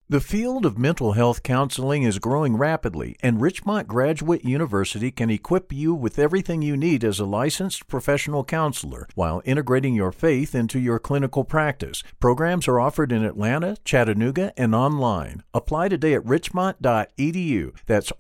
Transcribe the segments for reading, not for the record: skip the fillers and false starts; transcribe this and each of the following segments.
The field of mental health counseling is growing rapidly, and Richmont Graduate University can equip you with everything you need as a licensed professional counselor while integrating your faith into your clinical practice. Programs are offered in Atlanta, Chattanooga, and online. Apply today at richmont.edu. That's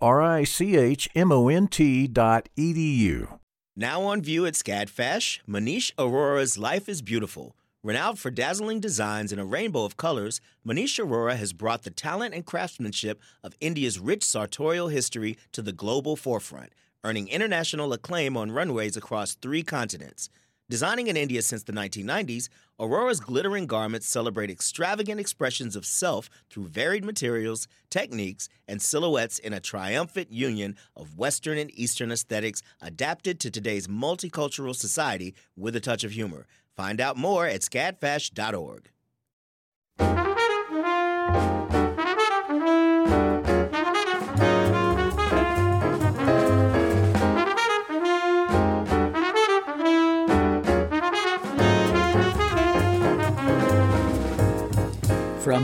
richmont.edu. Now on view at SCADFesh, Manish Arora's Life is Beautiful. Renowned for dazzling designs in a rainbow of colors, Manish Arora has brought the talent and craftsmanship of India's rich sartorial history to the global forefront, earning international acclaim on runways across 3 continents. Designing in India since the 1990s, Aurora's glittering garments celebrate extravagant expressions of self through varied materials, techniques, and silhouettes in a triumphant union of Western and Eastern aesthetics adapted to today's multicultural society with a touch of humor. Find out more at scadfash.org. From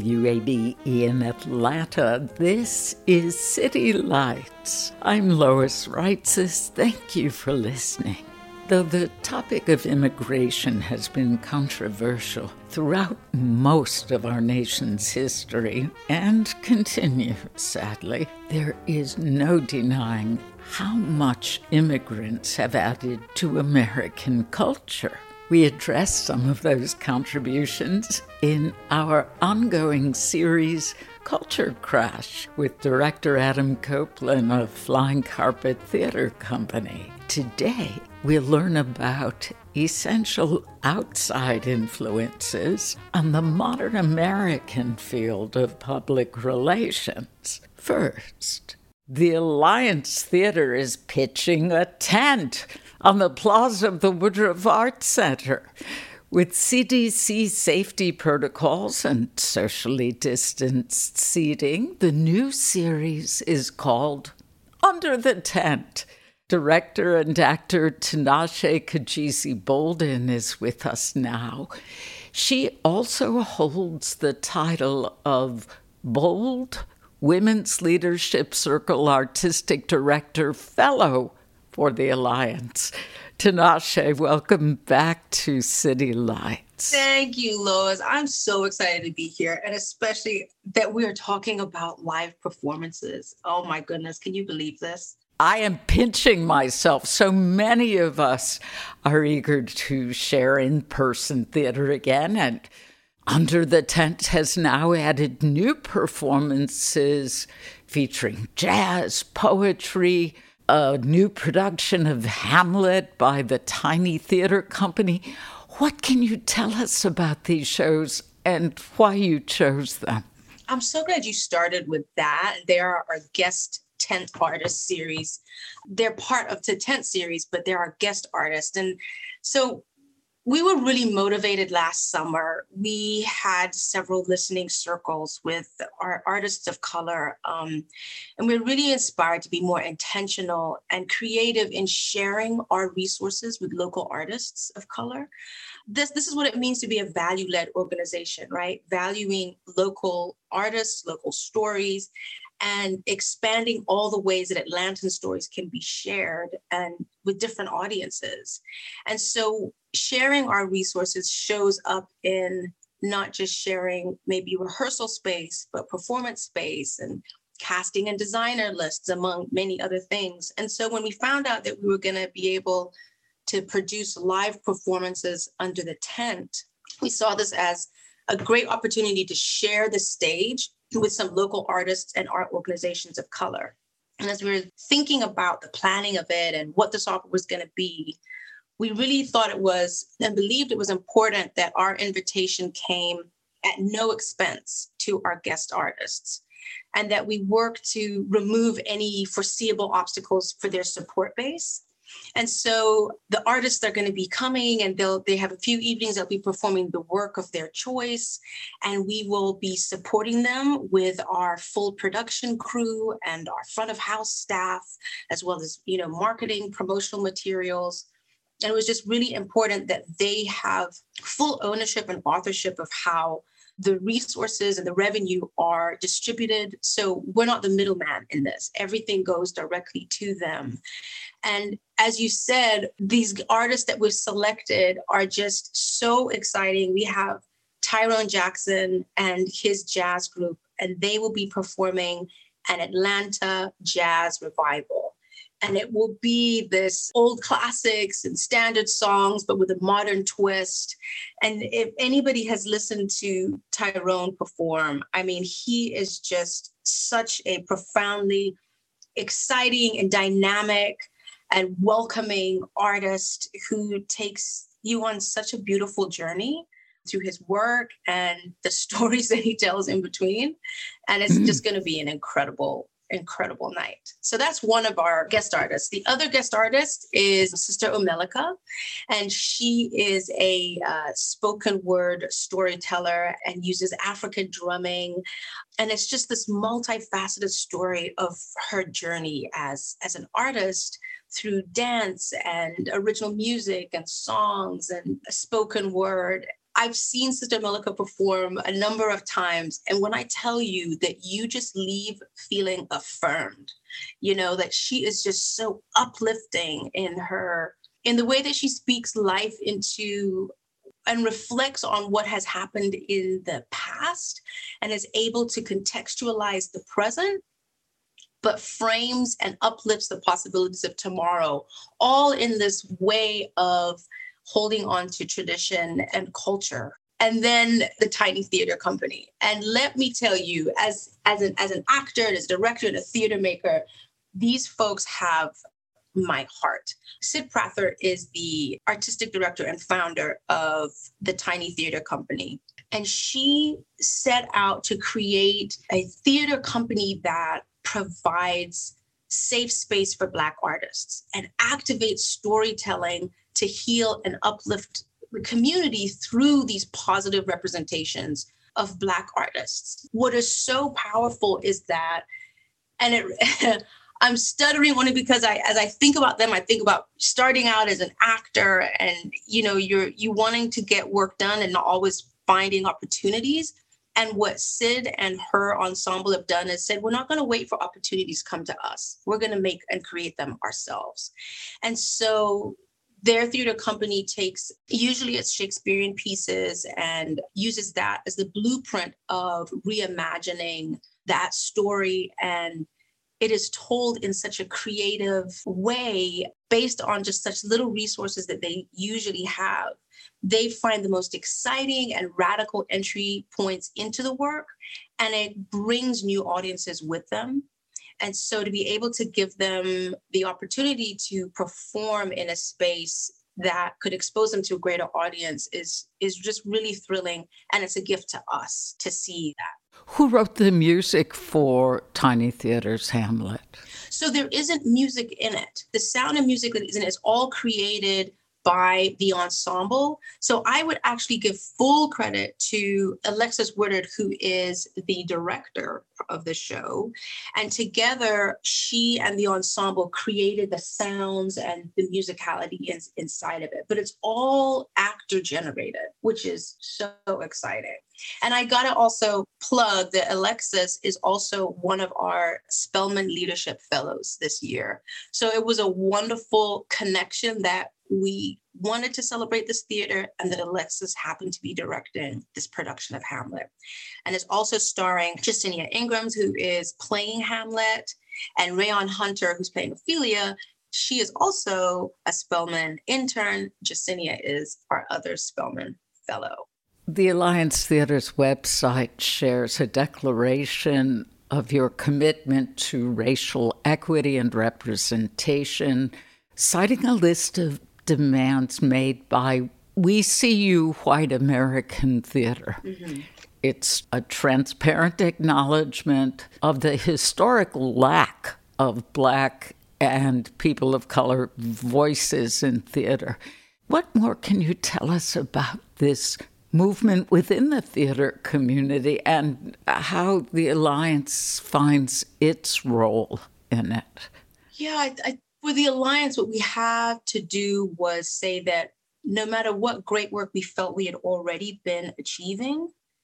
WABE in Atlanta, this is City Lights. I'm Lois Reitzes. Thank you for listening. Though the topic of immigration has been controversial throughout most of our nation's history and continues, sadly, there is no denying how much immigrants have added to American culture. We address some of those contributions in our ongoing series, Culture Crash, with director Adam Copeland of Flying Carpet Theater Company. Today, we'll learn about essential outside influences on the modern American field of public relations. First, the Alliance Theater is pitching a tent on the plaza of the Woodruff Arts Center. With CDC safety protocols and socially distanced seating, the new series is called Under the Tent. Director and actor Tinashe Kajisi Bolden is with us now. She also holds the title of Bold Women's Leadership Circle Artistic Director Fellow for the Alliance. Tinashe, welcome back to City Lights. Thank you, Lois. I'm so excited to be here, and especially that we are talking about live performances. Oh my goodness, can you believe this? I am pinching myself. So many of us are eager to share in-person theater again, and Under the Tent has now added new performances featuring jazz, poetry, a new production of Hamlet by the Tiny Theater Company. What can you tell us about these shows and why you chose them? I'm so glad you started with that. They are our guest tent artist series. They're part of the tent series, but they're our guest artists. And so we were really motivated last summer. We had several listening circles with our artists of color. And we're really inspired to be more intentional and creative in sharing our resources with local artists of color. This is what it means to be a value-led organization, right? Valuing local artists, local stories, and expanding all the ways that Atlantan stories can be shared and with different audiences. And so sharing our resources shows up in not just sharing maybe rehearsal space, but performance space and casting and designer lists, among many other things. And so when we found out that we were going to be able to produce live performances under the tent, we saw this as a great opportunity to share the stage with some local artists and art organizations of color. And as we were thinking about the planning of it and what this offer was going to be, we really thought it was and believed it was important that our invitation came at no expense to our guest artists, and that we work to remove any foreseeable obstacles for their support base. And so the artists are going to be coming, and they have a few evenings they'll be performing the work of their choice, and we will be supporting them with our full production crew and our front of house staff, as well as, marketing, promotional materials. And it was just really important that they have full ownership and authorship of how the resources and the revenue are distributed. So we're not the middleman in this. Everything goes directly to them. And as you said, these artists that we've selected are just so exciting. We have Tyrone Jackson and his jazz group, and they will be performing an Atlanta jazz revival. And it will be this old classics and standard songs, but with a modern twist. And if anybody has listened to Tyrone perform, I mean, he is just such a profoundly exciting and dynamic and welcoming artist who takes you on such a beautiful journey through his work and the stories that he tells in between. And it's just going to be an incredible night. So that's one of our guest artists. The other guest artist is Sister Omelika, and she is a spoken word storyteller and uses African drumming. And it's just this multifaceted story of her journey as an artist through dance and original music and songs and spoken word. I've seen Sister Omelika perform a number of times. And when I tell you that you just leave feeling affirmed, you know, that she is just so uplifting in the way that she speaks life into and reflects on what has happened in the past and is able to contextualize the present, but frames and uplifts the possibilities of tomorrow, all in this way of holding on to tradition and culture. And then the Tiny Theater Company. And let me tell you, as an actor, and as a director and a theater maker, these folks have my heart. Sid Prather is the artistic director and founder of the Tiny Theater Company. And she set out to create a theater company that provides safe space for Black artists and activates storytelling to heal and uplift the community through these positive representations of Black artists. What is so powerful is that, and I'm stuttering only because as I think about them, I think about starting out as an actor and, you know, you wanting to get work done and not always finding opportunities. And what Sid and her ensemble have done is said, we're not going to wait for opportunities to come to us. We're going to make and create them ourselves. And so their theater company takes, usually it's Shakespearean pieces, and uses that as the blueprint of reimagining that story. And it is told in such a creative way based on just such little resources that they usually have. They find the most exciting and radical entry points into the work, and it brings new audiences with them. And so to be able to give them the opportunity to perform in a space that could expose them to a greater audience is just really thrilling. And it's a gift to us to see that. Who wrote the music for Tiny Theater's Hamlet? So there isn't music in it. The sound and music that is in it is all created by the ensemble. So I would actually give full credit to Alexis Woodard, who is the director of the show. And together, she and the ensemble created the sounds and the musicality inside of it. But it's all actor generated, which is so exciting. And I got to also plug that Alexis is also one of our Spelman Leadership Fellows this year. So it was a wonderful connection that we wanted to celebrate this theater and that Alexis happened to be directing this production of Hamlet. And it's also starring Jacinia Ingrams, who is playing Hamlet, and Rayon Hunter, who's playing Ophelia. She is also a Spelman intern. Jacinia is our other Spelman fellow. The Alliance Theater's website shares a declaration of your commitment to racial equity and representation, citing a list of demands made by We See You White American Theater. Mm-hmm. It's a transparent acknowledgement of the historical lack of Black and people of color voices in theater. What more can you tell us about this movement within the theater community and how the Alliance finds its role in it? Yeah, for the Alliance, what we have to do was say that no matter what great work we felt we had already been achieving,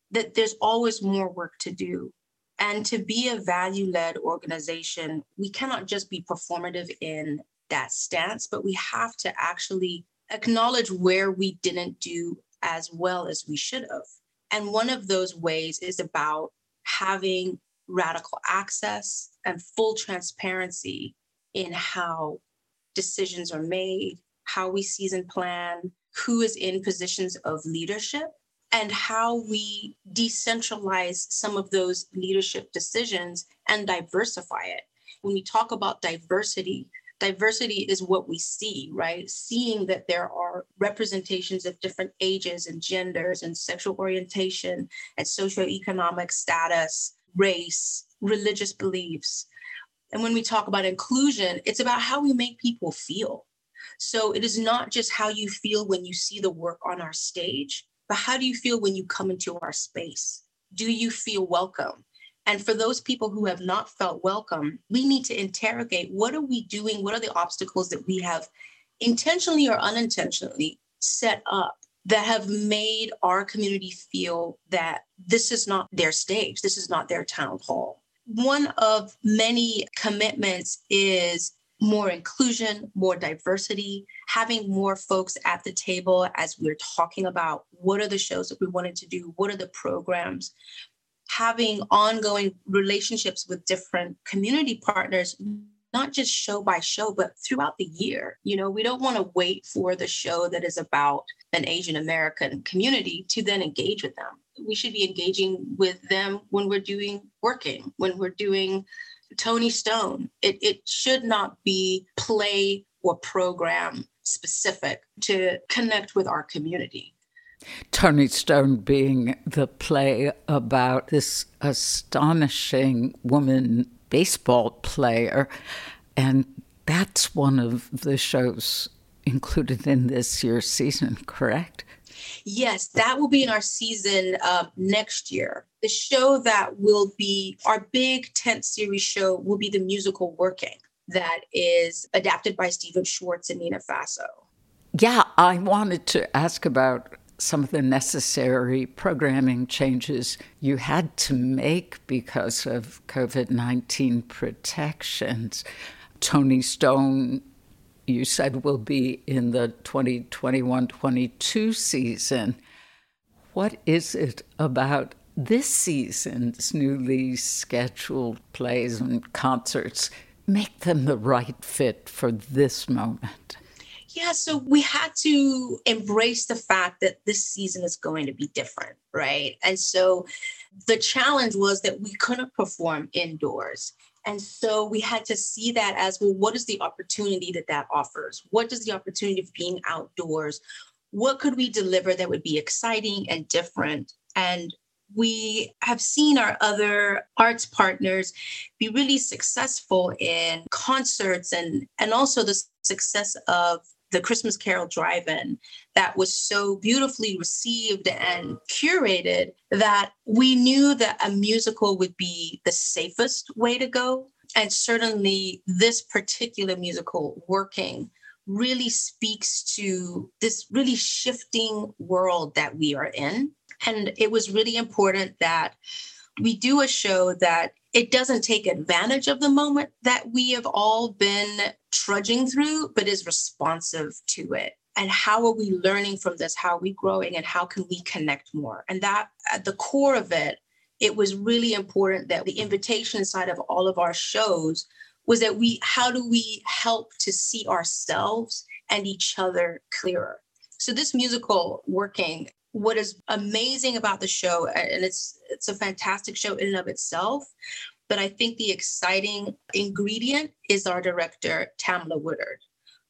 that there's always more work to do. And to be a value-led organization, we cannot just be performative in that stance, but we have to actually acknowledge where we didn't do as well as we should have. And one of those ways is about having radical access and full transparency in how decisions are made, how we season plan, who is in positions of leadership, and how we decentralize some of those leadership decisions and diversify it. When we talk about diversity, diversity is what we see, right? Seeing that there are representations of different ages and genders and sexual orientation and socioeconomic status, race, religious beliefs. And when we talk about inclusion, it's about how we make people feel. So it is not just how you feel when you see the work on our stage, but how do you feel when you come into our space? Do you feel welcome? And for those people who have not felt welcome, we need to interrogate, what are we doing? What are the obstacles that we have intentionally or unintentionally set up that have made our community feel that this is not their stage, this is not their town hall? One of many commitments is more inclusion, more diversity, having more folks at the table as we're talking about what are the shows that we wanted to do, what are the programs, having ongoing relationships with different community partners, not just show by show, but throughout the year. You know, we don't want to wait for the show that is about an Asian American community to then engage with them. We should be engaging with them when we're doing working, when we're doing Tony Stone. It should not be play or program specific to connect with our community. Tony Stone being the play about this astonishing woman baseball player. And that's one of the shows included in this year's season, correct? Yes, that will be in our season next year. The show that will be our big tent series show will be the musical Working, that is adapted by Stephen Schwartz and Nina Faso. Yeah, I wanted to ask about some of the necessary programming changes you had to make because of COVID-19 protections. Tony Stone, you said, will be in the 2021-22 season. What is it about this season's newly scheduled plays and concerts make them the right fit for this moment? Yeah, so we had to embrace the fact that this season is going to be different, right? And so the challenge was that we couldn't perform indoors. And so we had to see that as, well, what is the opportunity that offers? What is the opportunity of being outdoors? What could we deliver that would be exciting and different? And we have seen our other arts partners be really successful in concerts and also the success of the Christmas Carol Drive-In that was so beautifully received and curated that we knew that a musical would be the safest way to go. And certainly this particular musical, Working, really speaks to this really shifting world that we are in. And it was really important that we do a show that it doesn't take advantage of the moment that we have all been trudging through, but is responsive to it. And how are we learning from this? How are we growing? And how can we connect more? And that at the core of it, it was really important that the invitation side of all of our shows was that how do we help to see ourselves and each other clearer? So this musical, Working, what is amazing about the show, and it's a fantastic show in and of itself, but I think the exciting ingredient is our director, Tamla Woodard,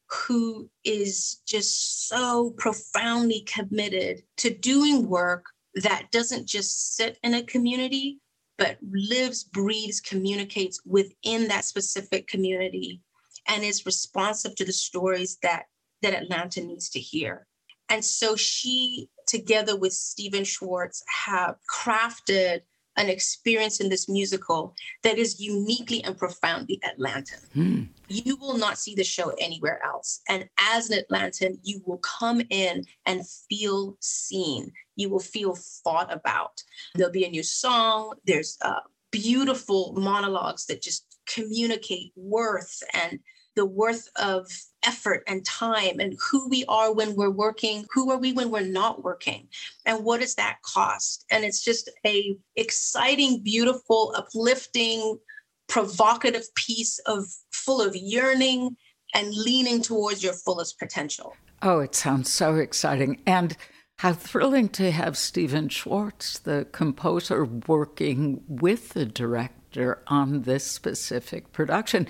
who is just so profoundly committed to doing work that doesn't just sit in a community, but lives, breathes, communicates within that specific community and is responsive to the stories that Atlanta needs to hear. And so she, together with Stephen Schwartz, have crafted an experience in this musical that is uniquely and profoundly Atlantan. You will not see the show anywhere else. And as an Atlantan, you will come in and feel seen. You will feel thought about. There'll be a new song. There's beautiful monologues that just communicate worth and the worth of effort and time and who we are when we're working, who are we when we're not working, and what does that cost? And it's just a exciting, beautiful, uplifting, provocative piece of full of yearning and leaning towards your fullest potential. Oh, it sounds so exciting. And how thrilling to have Stephen Schwartz, the composer, working with the director on this specific production.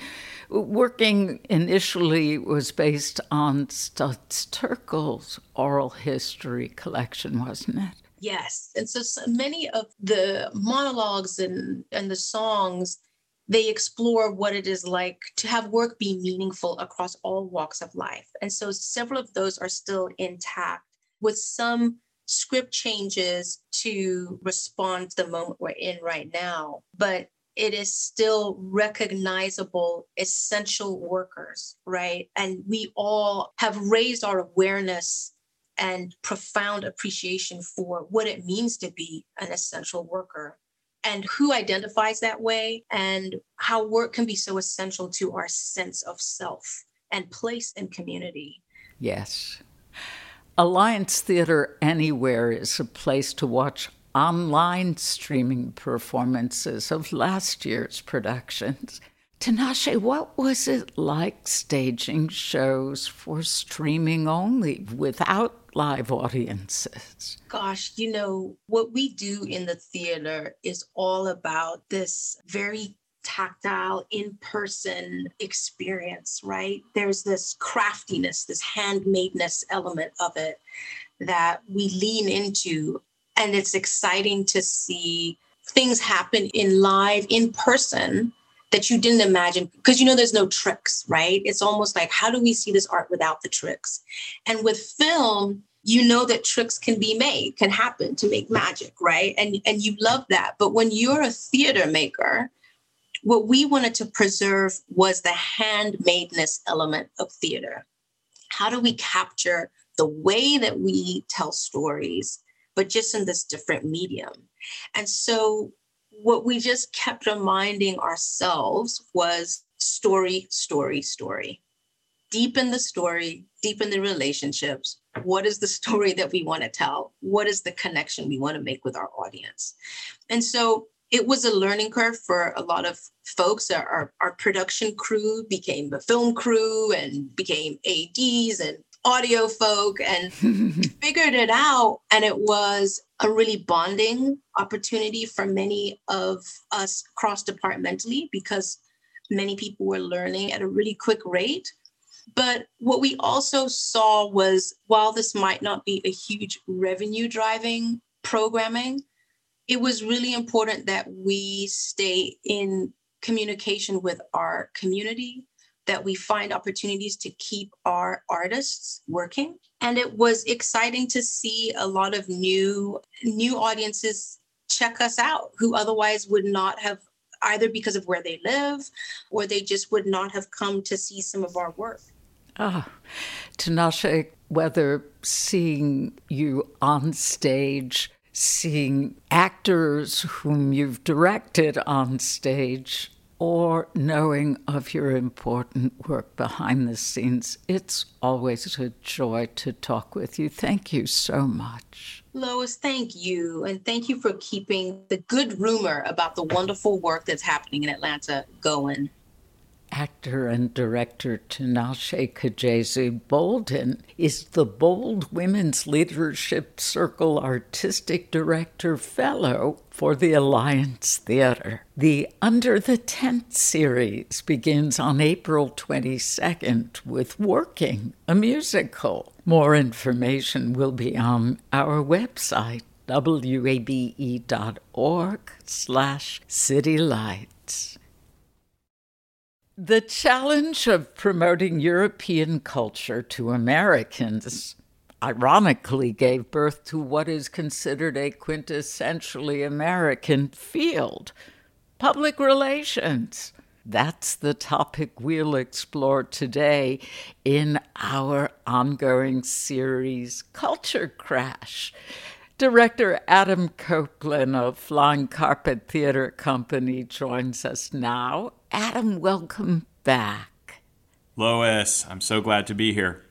Working initially was based on Studs Terkel's oral history collection, wasn't it? Yes. And so many of the monologues and the songs, they explore what it is like to have work be meaningful across all walks of life. And so several of those are still intact, with some script changes to respond to the moment we're in right now. But it is still recognizable essential workers, right? And we all have raised our awareness and profound appreciation for what it means to be an essential worker and who identifies that way and how work can be so essential to our sense of self and place in community. Yes. Alliance Theatre Anywhere is a place to watch online streaming performances of last year's productions. Tinashe, what was it like staging shows for streaming only without live audiences? Gosh, what we do in the theater is all about this very tactile, in-person experience, right? There's this craftiness, this handmadeness element of it that we lean into. And it's exciting to see things happen in person that you didn't imagine, because there's no tricks, right? It's almost like, how do we see this art without the tricks? And with film, that tricks can be made, can happen to make magic, right? And you love that. But when you're a theater maker, what we wanted to preserve was the handmadeness element of theater. How do we capture the way that we tell stories, but just in this different medium? And so what we just kept reminding ourselves was story, story, story. Deepen the story, deepen the relationships. What is the story that we want to tell? What is the connection we want to make with our audience? And so it was a learning curve for a lot of folks. Our production crew became the film crew and became ADs and audio folk and figured it out. And it was a really bonding opportunity for many of us cross-departmentally because many people were learning at a really quick rate. But what we also saw was, while this might not be a huge revenue driving programming, it was really important that we stay in communication with our community, that we find opportunities to keep our artists working. And it was exciting to see a lot of new audiences check us out who otherwise would not have, either because of where they live or they just would not have come to see some of our work. Tinashe, whether seeing you on stage, seeing actors whom you've directed on stage, or knowing of your important work behind the scenes, it's always a joy to talk with you. Thank you so much. Lois, thank you. And thank you for keeping the good rumor about the wonderful work that's happening in Atlanta going. Actor and director Tinashe Kajesu Bolden is the Bold Women's Leadership Circle Artistic Director Fellow for the Alliance Theatre. The Under the Tent series begins on April 22nd with Working, a musical. More information will be on our website, wabe.org/citylights. The challenge of promoting European culture to Americans ironically gave birth to what is considered a quintessentially American field, public relations. That's the topic we'll explore today in our ongoing series, Culture Crash. Director Adam Copeland of Flying Carpet Theater Company joins us now. Adam, welcome back. Lois, I'm so glad to be here.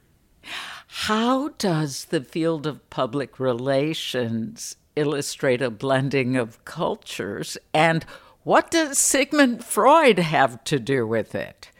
How does the field of public relations illustrate a blending of cultures, and what does Sigmund Freud have to do with it?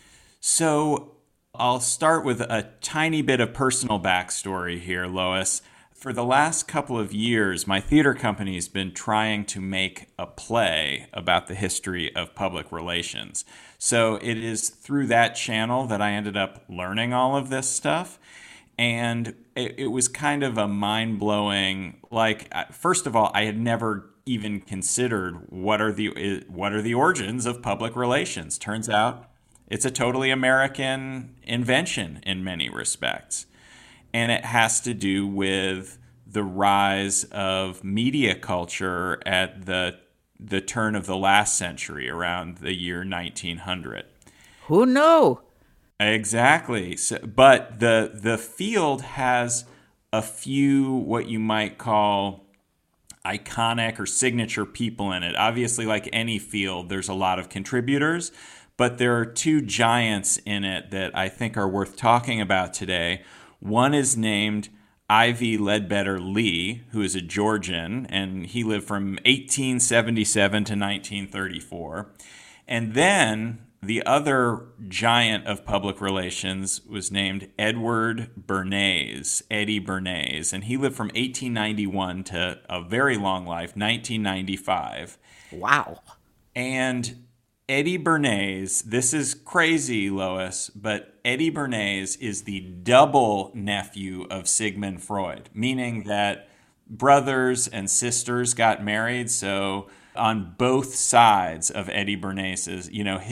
So I'll start with a tiny bit of personal backstory here, Lois. For the last couple of years, my theater company has been trying to make a play about the history of public relations. So it is through that channel that I ended up learning all of this stuff. And it was kind of a mind-blowing, first of all, I had never even considered what are the origins of public relations. Turns out it's a totally American invention in many respects. And it has to do with the rise of media culture at the turn of the last century, around the year 1900. Who knew? Exactly. But the field has a few what you might call iconic or signature people in it. Obviously, like any field, there's a lot of contributors, but there are two giants in it that I think are worth talking about today. One is named Ivy Ledbetter Lee, who is a Georgian, and he lived from 1877 to 1934. And then the other giant of public relations was named Edward Bernays, Eddie Bernays, and he lived from 1891 to a very long life, 1995. Wow. And Eddie Bernays, this is crazy, Lois, but Eddie Bernays is the double nephew of Sigmund Freud, meaning that brothers and sisters got married. So on both sides of Eddie Bernays,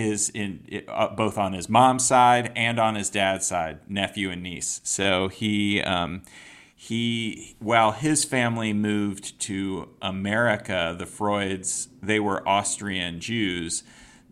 both on his mom's side and on his dad's side, nephew and niece. So while his family moved to America, the Freuds, they were Austrian Jews.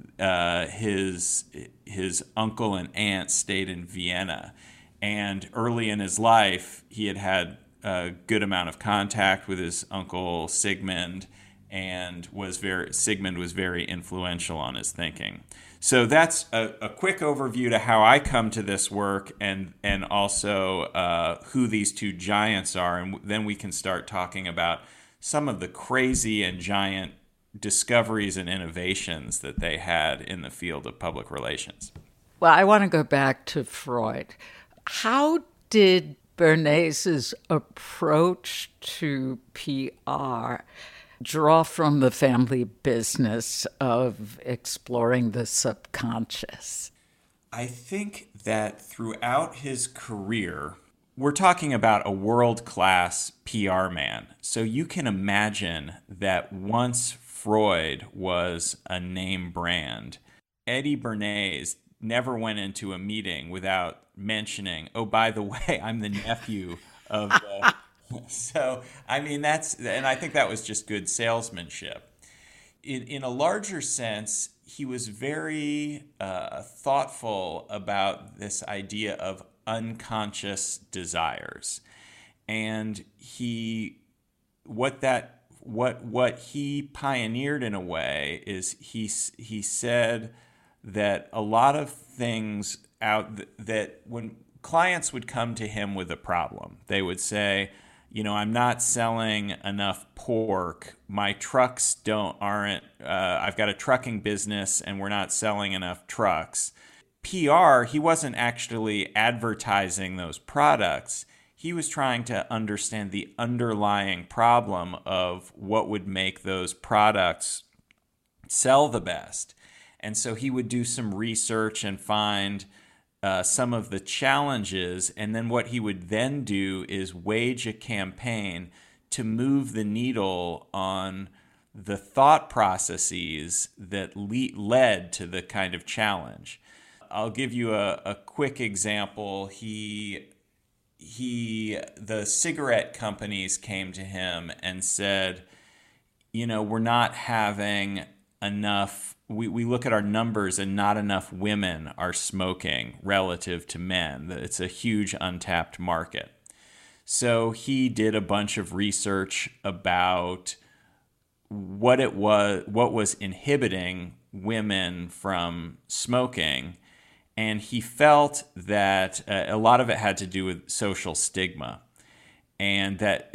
His uncle and aunt stayed in Vienna, and early in his life, he had a good amount of contact with his uncle Sigmund, and Sigmund was very influential on his thinking. So that's a quick overview to how I come to this work, and also who these two giants are, and then we can start talking about some of the crazy and giant discoveries and innovations that they had in the field of public relations. Well, I want to go back to Freud. How did Bernays' approach to PR draw from the family business of exploring the subconscious? I think that throughout his career, we're talking about a world-class PR man. So you can imagine that once Freud was a name brand, Eddie Bernays never went into a meeting without mentioning, oh, by the way, I'm the nephew of So, I mean, and I think that was just good salesmanship. In a larger sense, he was very thoughtful about this idea of unconscious desires. And what he pioneered in a way is he said that a lot of things that when clients would come to him with a problem, they would say, I'm not selling enough pork. My trucks aren't. I've got a trucking business and we're not selling enough trucks. PR, he wasn't actually advertising those products. He was trying to understand the underlying problem of what would make those products sell the best. And so he would do some research and find some of the challenges. And then what he would then do is wage a campaign to move the needle on the thought processes that led to the kind of challenge. I'll give you a quick example. He the cigarette companies came to him and said, we're not having enough. We look at our numbers and not enough women are smoking relative to men. It's a huge untapped market. So he did a bunch of research about what was inhibiting women from smoking. And he felt that a lot of it had to do with social stigma. And that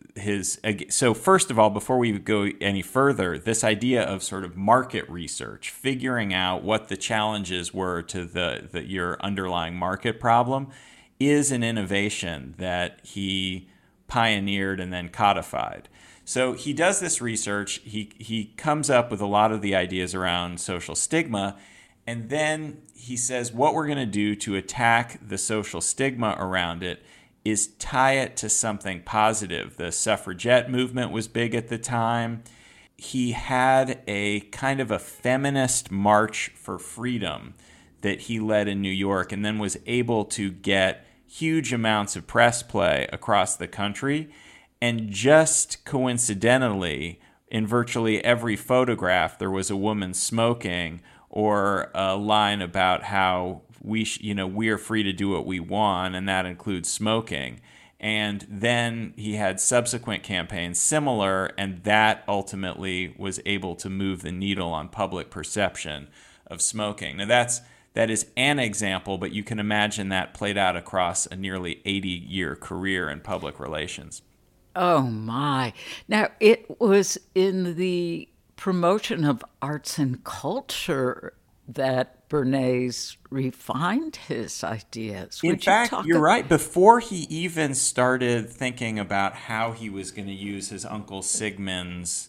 so first of all, before we go any further, this idea of sort of market research, figuring out what the challenges were to your underlying market problem, is an innovation that he pioneered and then codified. So he does this research, he comes up with a lot of the ideas around social stigma, and then he says what we're going to do to attack the social stigma around it is tie it to something positive. The suffragette movement was big at the time. He had a kind of a feminist march for freedom that he led in New York, and then was able to get huge amounts of press play across the country. And just coincidentally, in virtually every photograph, there was a woman smoking, or a line about how we are free to do what we want, and that includes smoking. And then he had subsequent campaigns similar, and that ultimately was able to move the needle on public perception of smoking. Now that is an example, but you can imagine that played out across a nearly 80-year career in public relations. Oh my. Now, it was in the promotion of arts and culture that Bernays refined his ideas. In fact, you're right. Before he even started thinking about how he was going to use his Uncle Sigmund's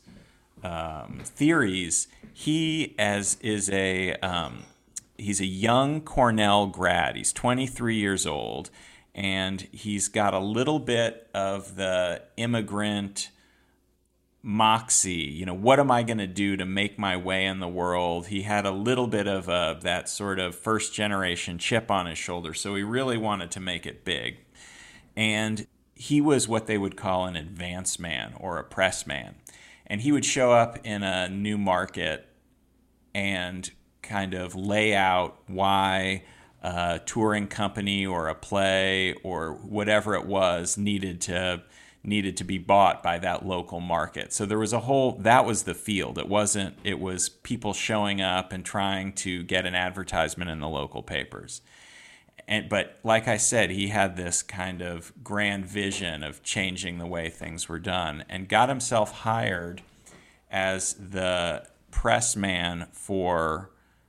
theories, he's a young Cornell grad. He's 23 years old, and he's got a little bit of the immigrant moxie. What am I going to do to make my way in the world? He had a little bit of that sort of first generation chip on his shoulder, so he really wanted to make it big. And he was what they would call an advance man or a press man. And he would show up in a new market and kind of lay out why a touring company or a play or whatever it was needed to be bought by that local market. So there was that was the field. It was people showing up and trying to get an advertisement in the local papers. But like I said, he had this kind of grand vision of changing the way things were done, and got himself hired as the press man for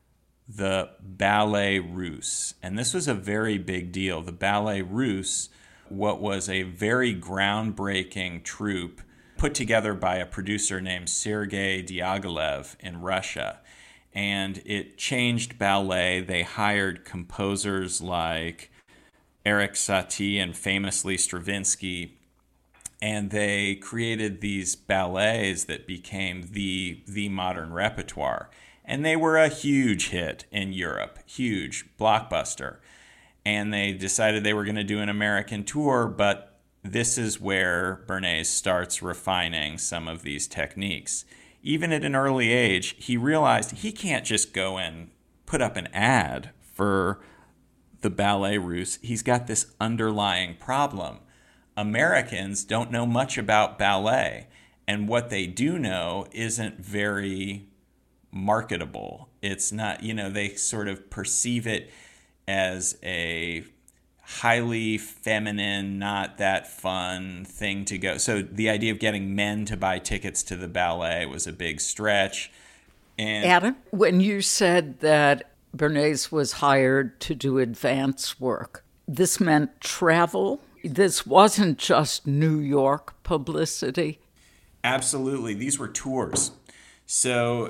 the Ballet Russe. And this was a very big deal. The Ballet Russe, what was a very groundbreaking troupe put together by a producer named Sergei Diaghilev in Russia. And it changed ballet. They hired composers like Erik Satie and famously Stravinsky, and they created these ballets that became the modern repertoire. And they were a huge hit in Europe, huge blockbuster. And they decided they were going to do an American tour, but this is where Bernays starts refining some of these techniques. Even at an early age, he realized he can't just go and put up an ad for the Ballet Russe. He's got this underlying problem. Americans don't know much about ballet, and what they do know isn't very marketable. It's not, they sort of perceive it as a highly feminine, not that fun thing to go. So the idea of getting men to buy tickets to the ballet was a big stretch. And Adam, when you said that Bernays was hired to do advance work, this meant travel? This wasn't just New York publicity? Absolutely. These were tours. So,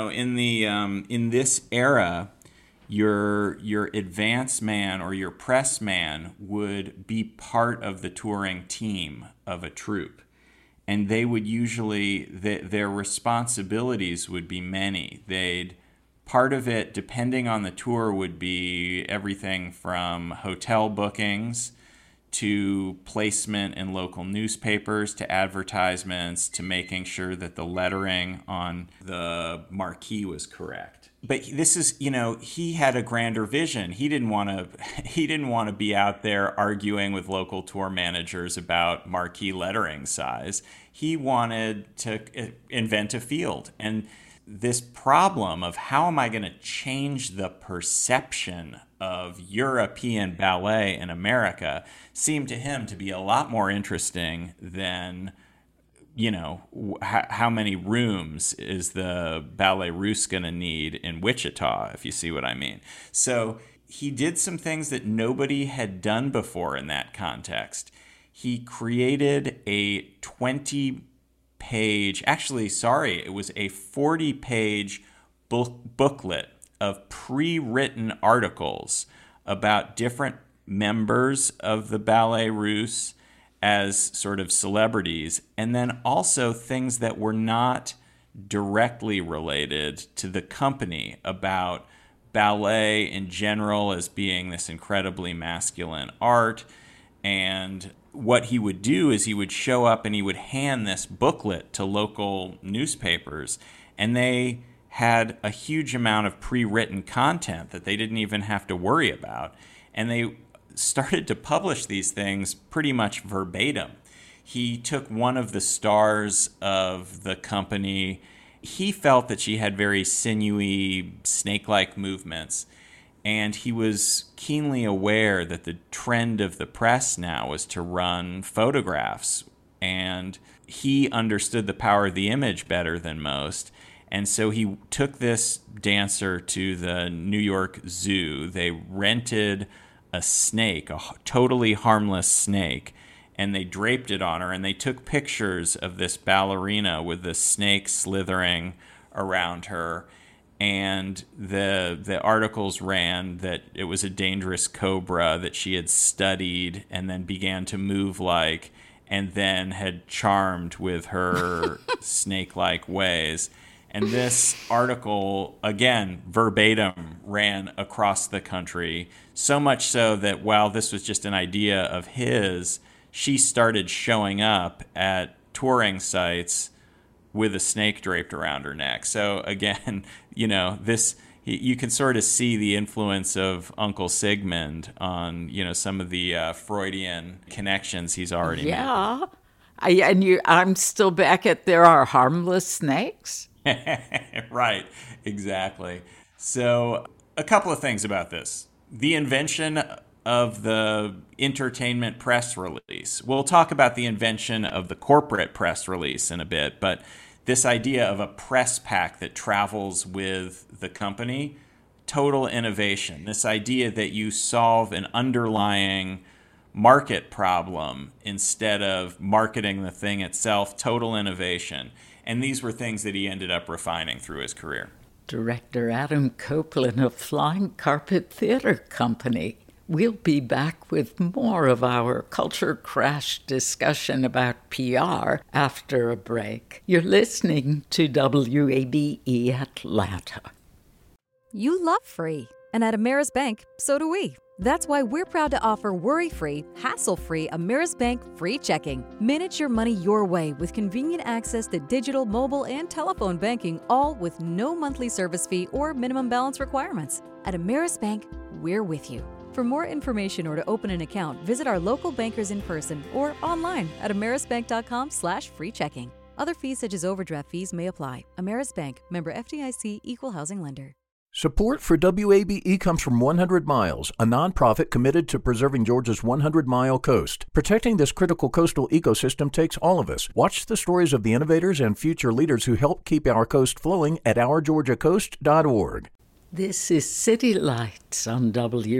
in this era, your advance man or your press man would be part of the touring team of a troupe. And they would usually, their responsibilities would be many. Part of it, depending on the tour, would be everything from hotel bookings to placement in local newspapers, to advertisements, to making sure that the lettering on the marquee was correct. But this is, he had a grander vision. He didn't want to be out there arguing with local tour managers about marquee lettering size. He wanted to invent a field. And this problem of how am I going to change the perception of European ballet in America seemed to him to be a lot more interesting than, how many rooms is the Ballet Russe going to need in Wichita, if you see what I mean. So he did some things that nobody had done before in that context. He created a 40-page booklet of pre-written articles about different members of the Ballet Russe as sort of celebrities, and then also things that were not directly related to the company, about ballet in general as being this incredibly masculine art. And what he would do is he would show up and he would hand this booklet to local newspapers, and they had a huge amount of pre-written content that they didn't even have to worry about. And they started to publish these things pretty much verbatim. He took one of the stars of the company. He felt that she had very sinewy, snake-like movements. And he was keenly aware that the trend of the press now was to run photographs. And he understood the power of the image better than most. And so he took this dancer to the New York Zoo. They rented a snake, a totally harmless snake, and they draped it on her, and they took pictures of this ballerina with the snake slithering around her. And the articles ran that it was a dangerous cobra that she had studied and then began to move like, and then had charmed with her snake-like ways. And this article, again, verbatim, ran across the country, so much so that while this was just an idea of his, she started showing up at touring sites with a snake draped around her neck. So again, this, you can sort of see the influence of Uncle Sigmund on, some of the Freudian connections he's already made. I'm still back at there are harmless snakes. Right, exactly. So a couple of things about this. The invention of the entertainment press release. We'll talk about the invention of the corporate press release in a bit, but this idea of a press pack that travels with the company, total innovation. This idea that you solve an underlying market problem instead of marketing the thing itself, total innovation. And these were things that he ended up refining through his career. Director Adam Copeland of Flying Carpet Theater Company. We'll be back with more of our Culture Crash discussion about PR after a break. You're listening to WABE Atlanta. You love free, and at Ameris Bank, so do we. That's why we're proud to offer worry-free, hassle-free Ameris Bank free checking. Manage your money your way with convenient access to digital, mobile, and telephone banking, all with no monthly service fee or minimum balance requirements. At Ameris Bank, we're with you. For more information or to open an account, visit our local bankers in person or online at amerisbank.com/free checking. Other fees such as overdraft fees may apply. Ameris Bank, member FDIC, equal housing lender. Support for WABE comes from 100 Miles, a nonprofit committed to preserving Georgia's 100-mile coast. Protecting this critical coastal ecosystem takes all of us. Watch the stories of the innovators and future leaders who help keep our coast flowing at OurGeorgiaCoast.org. This is City Lights on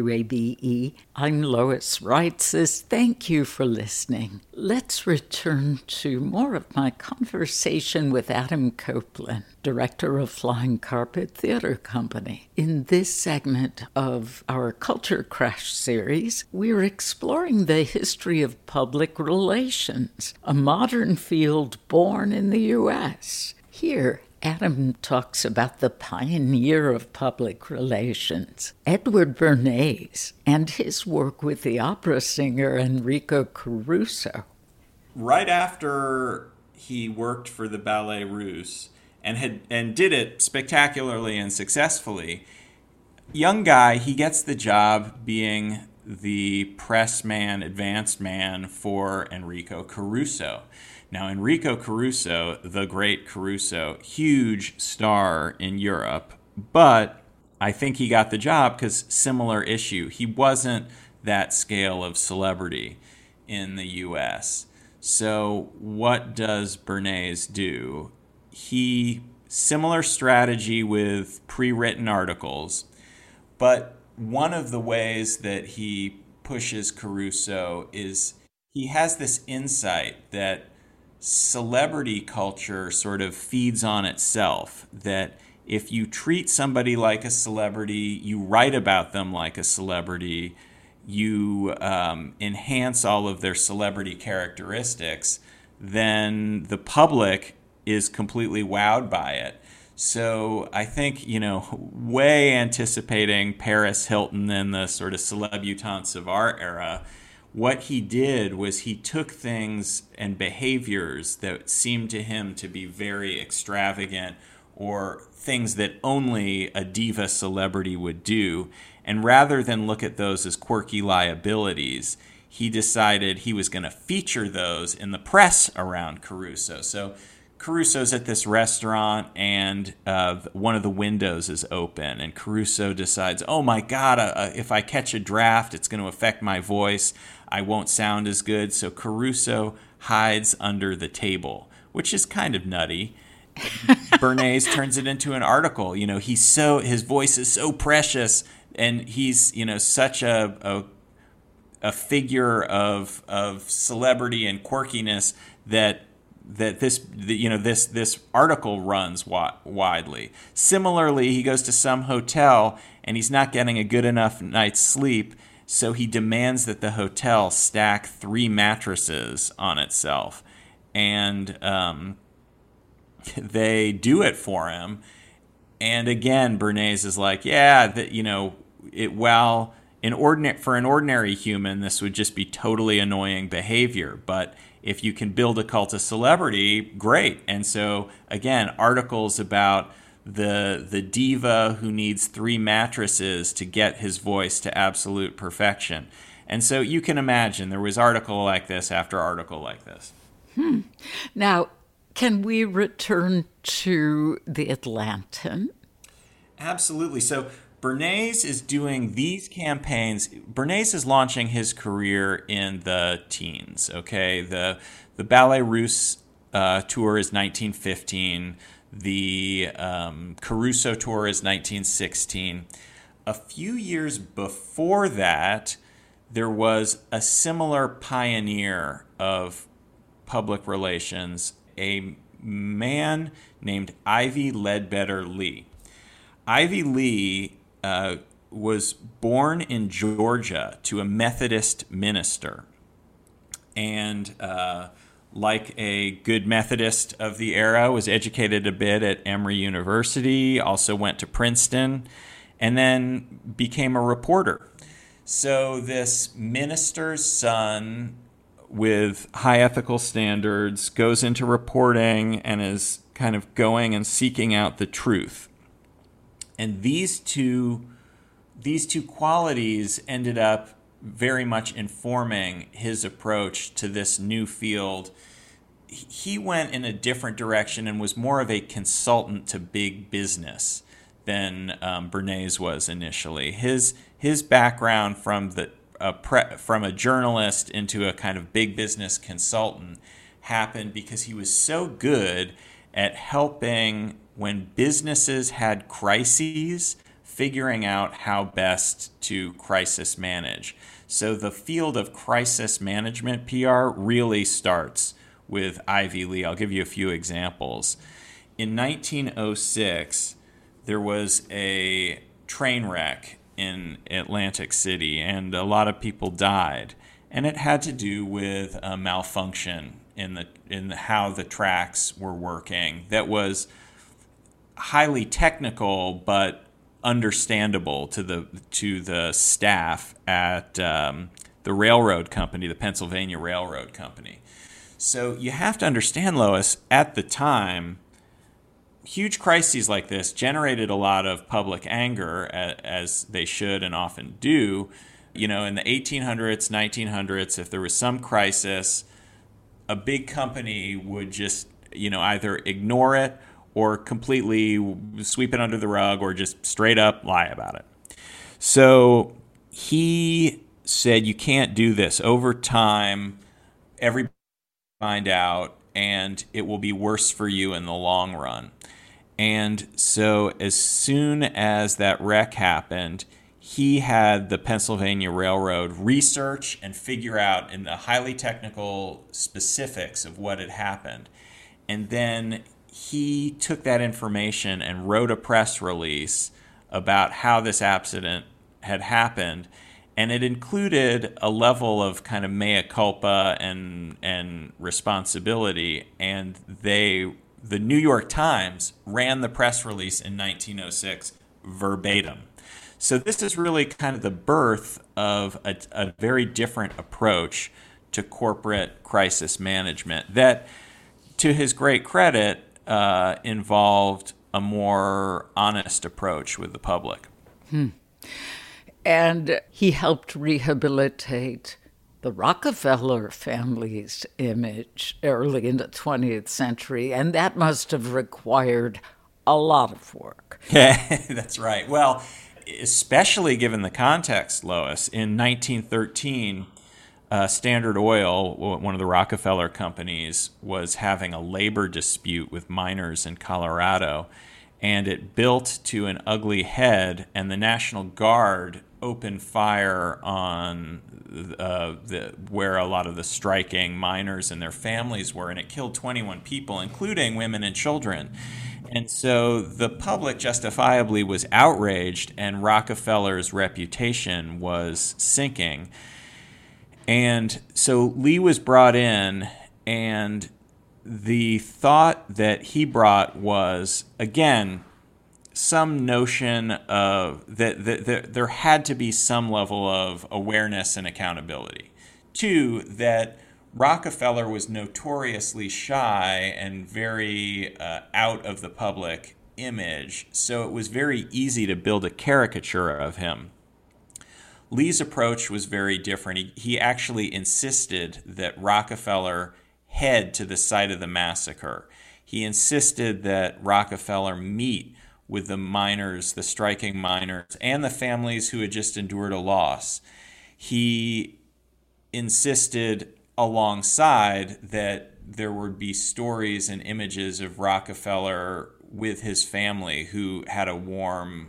WABE. I'm Lois Reitzes. Thank you for listening. Let's return to more of my conversation with Adam Copeland, director of Flying Carpet Theater Company. In this segment of our Culture Crash series, we're exploring the history of public relations, a modern field born in the U.S. Here, Adam talks about the pioneer of public relations, Edward Bernays, and his work with the opera singer Enrico Caruso. Right after he worked for the Ballet Russe and did it spectacularly and successfully, young guy, he gets the job being the press man, advanced man for Enrico Caruso. Now, Enrico Caruso, the great Caruso, huge star in Europe, but I think he got the job because similar issue. He wasn't that scale of celebrity in the U.S. So what does Bernays do? Similar strategy with pre-written articles, but one of the ways that he pushes Caruso is he has this insight that celebrity culture sort of feeds on itself, that if you treat somebody like a celebrity, you write about them like a celebrity, you enhance all of their celebrity characteristics, then the public is completely wowed by it. So I think, way anticipating Paris Hilton and the sort of celebutantes of our era, what he did was he took things and behaviors that seemed to him to be very extravagant or things that only a diva celebrity would do, and rather than look at those as quirky liabilities, he decided he was going to feature those in the press around Caruso. So Caruso's at this restaurant, and one of the windows is open, and Caruso decides, oh my God, if I catch a draft, it's going to affect my voice. I won't sound as good. So Caruso hides under the table, which is kind of nutty. Bernays turns it into an article. His voice is so precious, and he's such a figure of celebrity and quirkiness that this article runs widely. Similarly, he goes to some hotel and he's not getting a good enough night's sleep, so he demands that the hotel stack 3 mattresses on itself, and they do it for him. And again, Bernays is like, for an ordinary human, this would just be totally annoying behavior, but if you can build a cult of celebrity, great. And so, again, articles about the diva who needs 3 mattresses to get his voice to absolute perfection. And so you can imagine there was article like this after article like this. Now, can we return to the Atlantan? Absolutely. So Bernays is doing these campaigns. Bernays is launching his career in the teens, okay? The Ballet Russe tour is 1915. The Caruso tour is 1916. A few years before that, there was a similar pioneer of public relations, a man named Ivy Ledbetter Lee. Ivy Lee was born in Georgia to a Methodist minister. And like a good Methodist of the era, was educated a bit at Emory University, also went to Princeton, and then became a reporter. So this minister's son with high ethical standards goes into reporting and is kind of going and seeking out the truth. And these two qualities ended up very much informing his approach to this new field. He went in a different direction and was more of a consultant to big business than Bernays was initially. His background from a journalist into a kind of big business consultant happened because he was so good at helping when businesses had crises, figuring out how best to crisis manage. So the field of crisis management PR really starts with Ivy Lee. I'll give you a few examples. In 1906, there was a train wreck in Atlantic City, and a lot of people died. And it had to do with a malfunction in how the tracks were working that was highly technical but understandable to the staff at the railroad company, the Pennsylvania Railroad Company. So you have to understand, Lois, at the time, huge crises like this generated a lot of public anger, as they should and often do. In the 1800s, 1900s, if there was some crisis, a big company would just, either ignore it or completely sweep it under the rug or just straight up lie about it. So he said, you can't do this. Over time, everybody will find out, and it will be worse for you in the long run. And so as soon as that wreck happened, he had the Pennsylvania Railroad research and figure out in the highly technical specifics of what had happened. And then he took that information and wrote a press release about how this accident had happened. And it included a level of kind of mea culpa and responsibility. And the New York Times ran the press release in 1906 verbatim. So this is really kind of the birth of a very different approach to corporate crisis management that, to his great credit, involved a more honest approach with the public. And he helped rehabilitate the Rockefeller family's image early in the 20th century, and that must have required a lot of work. That's right. Well, especially given the context, Lois, in 1913, Standard Oil, one of the Rockefeller companies, was having a labor dispute with miners in Colorado, and it built to an ugly head, and the National Guard opened fire on where a lot of the striking miners and their families were, and it killed 21 people, including women and children. And so the public justifiably was outraged, and Rockefeller's reputation was sinking. And so Lee was brought in, and the thought that he brought was, again, some notion of that there had to be some level of awareness and accountability. Two, that Rockefeller was notoriously shy and very out of the public image, so it was very easy to build a caricature of him. Lee's approach was very different. He actually insisted that Rockefeller head to the site of the massacre. He insisted that Rockefeller meet with the miners, the striking miners, and the families who had just endured a loss. He insisted alongside that there would be stories and images of Rockefeller with his family who had a warm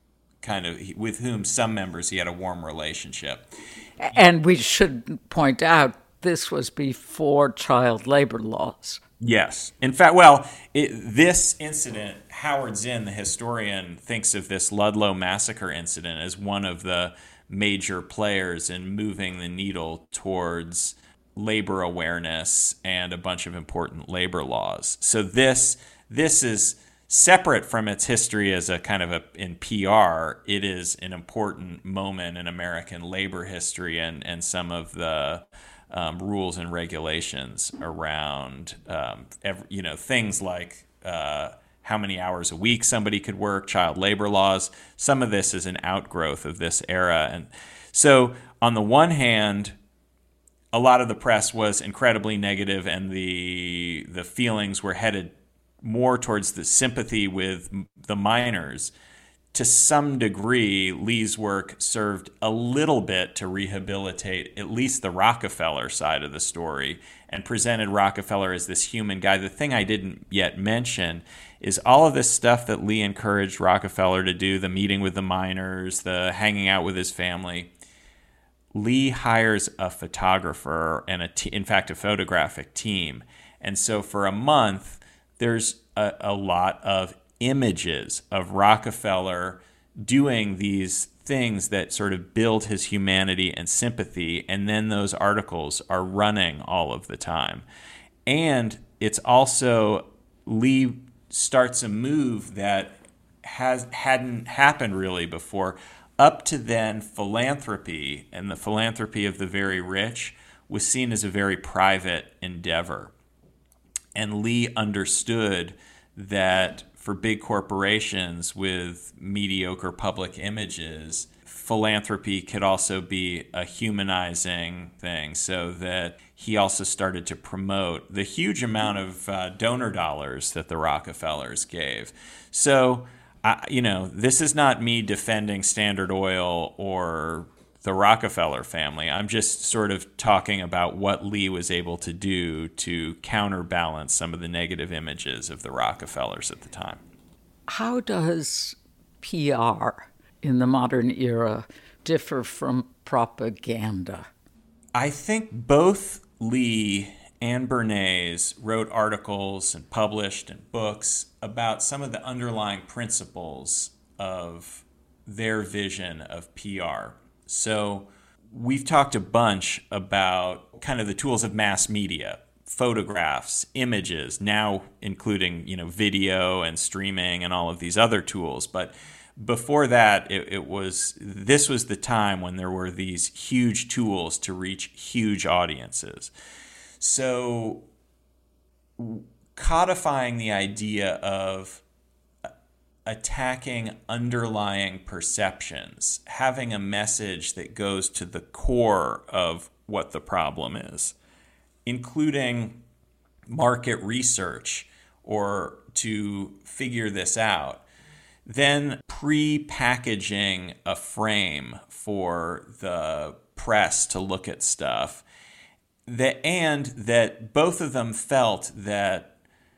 with whom some members he had a warm relationship. And we should point out this was before child labor laws. Yes. In fact, this incident, Howard Zinn, the historian, thinks of this Ludlow massacre incident as one of the major players in moving the needle towards labor awareness and a bunch of important labor laws. So this is separate from its history as a kind of in PR. It is an important moment in American labor history and some of the rules and regulations around things like how many hours a week somebody could work, child labor laws. Some of this is an outgrowth of this era. And so on the one hand, a lot of the press was incredibly negative, and the feelings were headed more towards the sympathy with the miners. To some degree, Lee's work served a little bit to rehabilitate at least the Rockefeller side of the story and presented Rockefeller as this human guy. The thing I didn't yet mention is all of this stuff that Lee encouraged Rockefeller to do, the meeting with the miners, the hanging out with his family. Lee hires a photographer and in fact, a photographic team. And so for a month, there's a lot of images of Rockefeller doing these things that sort of build his humanity and sympathy, and then those articles are running all of the time. And it's also, Lee starts a move that hadn't happened really before. Up to then, philanthropy and the philanthropy of the very rich was seen as a very private endeavor. And Lee understood that for big corporations with mediocre public images, philanthropy could also be a humanizing thing, so that he also started to promote the huge amount of donor dollars that the Rockefellers gave. So, this is not me defending Standard Oil or the Rockefeller family. I'm just sort of talking about what Lee was able to do to counterbalance some of the negative images of the Rockefellers at the time. How does PR in the modern era differ from propaganda? I think both Lee and Bernays wrote articles and published in books about some of the underlying principles of their vision of PR. So we've talked a bunch about kind of the tools of mass media, photographs, images, now including, video and streaming and all of these other tools. But before that, this was the time when there were these huge tools to reach huge audiences. So codifying the idea of attacking underlying perceptions, having a message that goes to the core of what the problem is, including market research or to figure this out, then pre-packaging a frame for the press to look at stuff, and that both of them felt that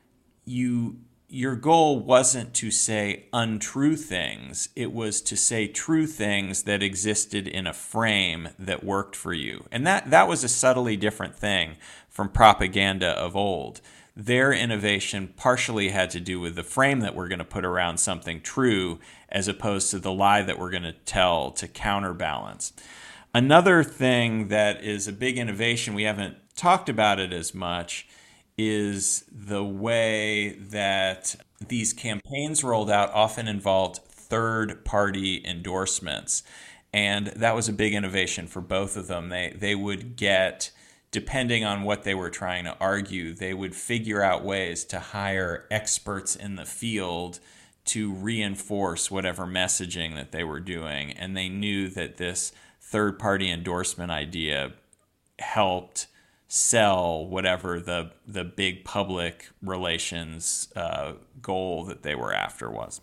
your goal wasn't to say untrue things, it was to say true things that existed in a frame that worked for you. And that was a subtly different thing from propaganda of old. Their innovation partially had to do with the frame that we're going to put around something true, as opposed to the lie that we're going to tell to counterbalance. Another thing that is a big innovation, we haven't talked about it as much, is the way that these campaigns rolled out often involved third-party endorsements. And that was a big innovation for both of them. They would get, depending on what they were trying to argue, they would figure out ways to hire experts in the field to reinforce whatever messaging that they were doing. And they knew that this third-party endorsement idea helped sell whatever the big public relations goal that they were after was.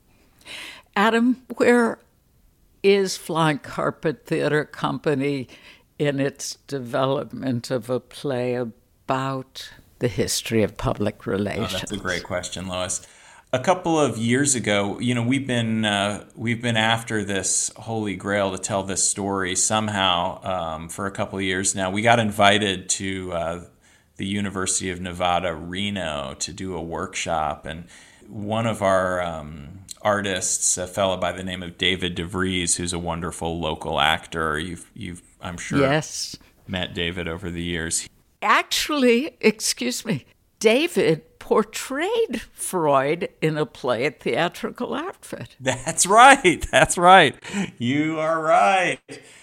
Adam, where is Flying Carpet Theatre Company in its development of a play about the history of public relations? Oh, that's a great question, Lois. A couple of years ago, we've been after this holy grail to tell this story somehow for a couple of years now. We got invited to the University of Nevada, Reno, to do a workshop, and one of our artists, a fellow by the name of David DeVries, who's a wonderful local actor. You've I'm sure yes. met David over the years. Actually, excuse me, David portrayed Freud in a play at Theatrical Outfit. That's right. You are right.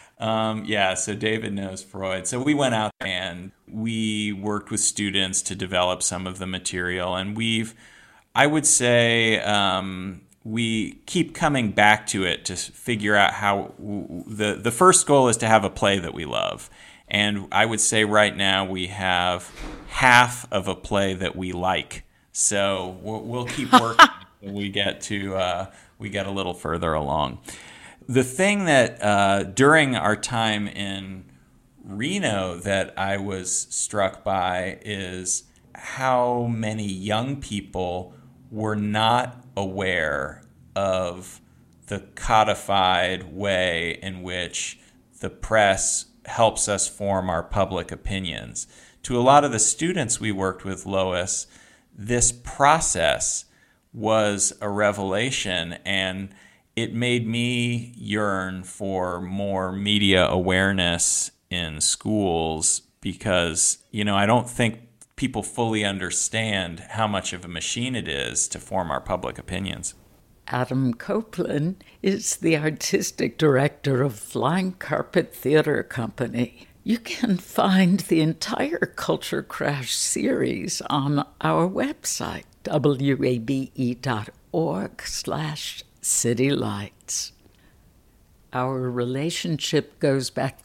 So David knows Freud. So we went out and we worked with students to develop some of the material. And I would say we keep coming back to it to figure out how the first goal is to have a play that we love. And I would say right now we have half of a play that we like. So we'll keep working until we get a little further along. The thing that during our time in Reno that I was struck by is how many young people were not aware of the codified way in which the press helps us form our public opinions. To a lot of the students we worked with, Lois, this process was a revelation, and it made me yearn for more media awareness in schools because, I don't think people fully understand how much of a machine it is to form our public opinions. Adam Copeland is the artistic director of Flying Carpet Theater Company. You can find the entire Culture Crash series on our website, wabe.org/citylights. Our relationship goes back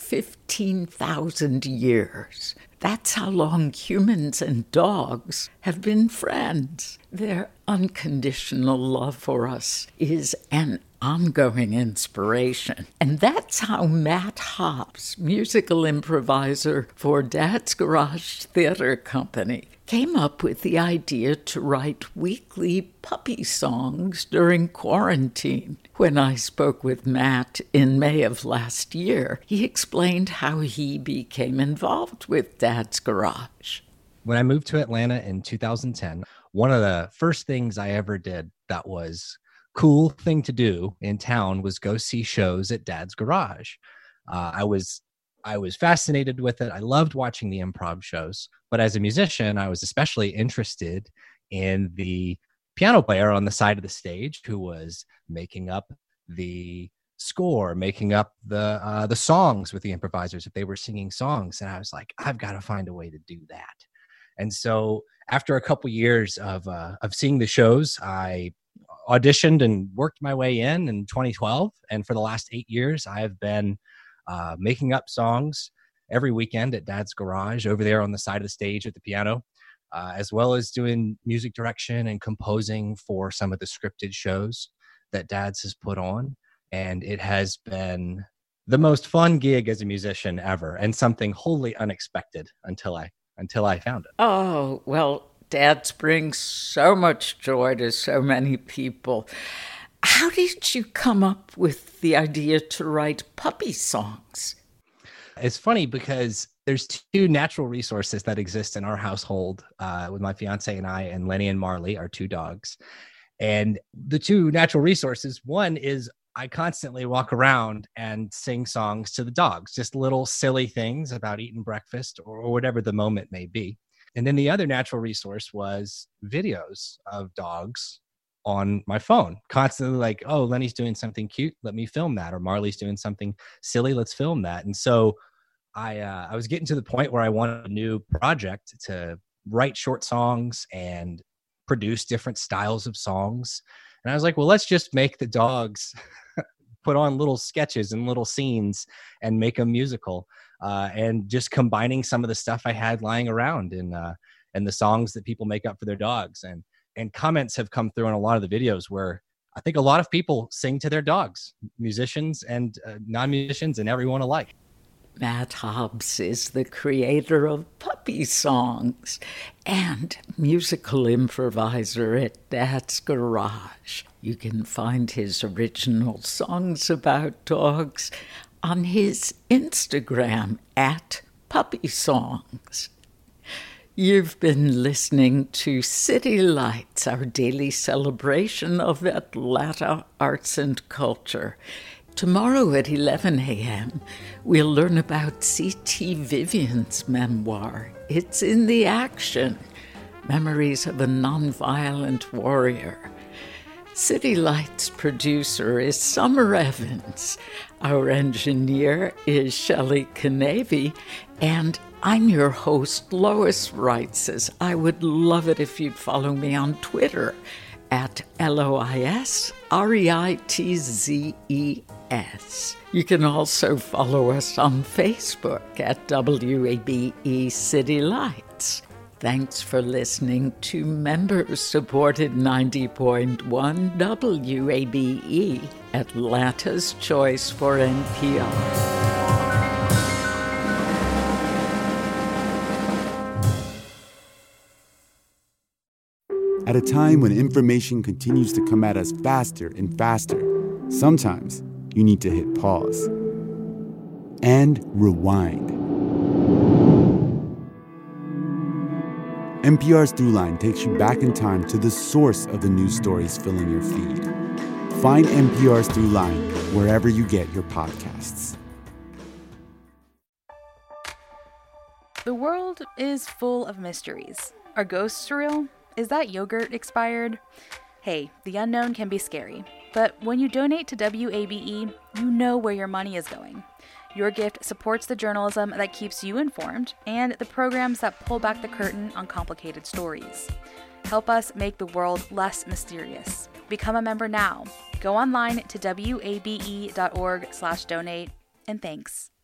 15,000 years. That's how long humans and dogs have been friends. Their unconditional love for us is an ongoing inspiration. And that's how Matt Hobbs, musical improviser for Dad's Garage Theater Company, came up with the idea to write weekly puppy songs during quarantine. When I spoke with Matt in May of last year, he explained how he became involved with Dad's Garage. When I moved to Atlanta in 2010, one of the first things I ever did that was cool thing to do in town was go see shows at Dad's Garage. I was fascinated with it. I loved watching the improv shows, but as a musician, I was especially interested in the piano player on the side of the stage who was making up the score, making up the songs with the improvisers if they were singing songs. And I was like, I've got to find a way to do that. And so after a couple years of seeing the shows, I auditioned and worked my way in 2012. And for the last 8 years, I have been making up songs every weekend at Dad's Garage over there on the side of the stage with the piano, as well as doing music direction and composing for some of the scripted shows that Dad's has put on. And it has been the most fun gig as a musician ever, and something wholly unexpected until I found it. Oh, well, Dad's brings so much joy to so many people. How did you come up with the idea to write puppy songs? It's funny because there's two natural resources that exist in our household with my fiance and I, and Lenny and Marley, our two dogs. And the two natural resources, one is I constantly walk around and sing songs to the dogs, just little silly things about eating breakfast or whatever the moment may be. And then the other natural resource was videos of dogs on my phone, constantly like, oh, Lenny's doing something cute, let me film that. Or Marley's doing something silly, let's film that. And so I was getting to the point where I wanted a new project to write short songs and produce different styles of songs. And I was like, well, let's just make the dogs put on little sketches and little scenes and make a musical. And just combining some of the stuff I had lying around in the songs that people make up for their dogs. And comments have come through on a lot of the videos where I think a lot of people sing to their dogs, musicians and non-musicians and everyone alike. Matt Hobbs is the creator of puppy songs and musical improviser at Dad's Garage. You can find his original songs about dogs on his Instagram at Puppy Songs. You've been listening to City Lights, our daily celebration of Atlanta arts and culture. Tomorrow at 11 a.m., we'll learn about C.T. Vivian's memoir, It's in the Action, Memories of a Nonviolent Warrior. City Lights producer is Summer Evans. Our engineer is Shelley Canavy, and I'm your host, Lois Reitzes. I would love it if you'd follow me on Twitter at LOISREITZES. You can also follow us on Facebook at WABE City Lights. Thanks for listening to member-supported 90.1 WABE, Atlanta's choice for NPR. At a time when information continues to come at us faster and faster, sometimes you need to hit pause and rewind. NPR's Throughline takes you back in time to the source of the news stories filling your feed. Find NPR's Throughline wherever you get your podcasts. The world is full of mysteries. Are ghosts real? Is that yogurt expired? Hey, the unknown can be scary, but when you donate to WABE, you know where your money is going. Your gift supports the journalism that keeps you informed and the programs that pull back the curtain on complicated stories. Help us make the world less mysterious. Become a member now. Go online to wabe.org/donate, and thanks.